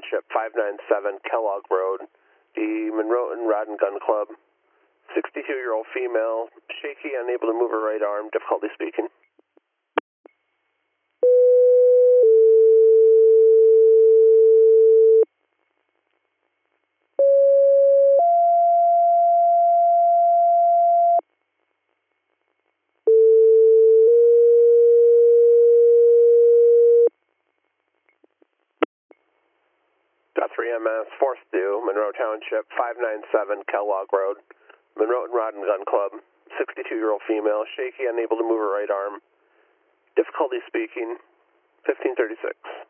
Township, 597 Kellogg Road, the Monroe and Rod and Gun Club. 62-year-old female, shaky, unable to move her right arm, difficulty speaking. .3 MS, 4th due, Monroe Township, 597 Kellogg Road, Monroe and Rod and Gun Club, 62-year-old female, shaky, unable to move her right arm, difficulty speaking, 1536.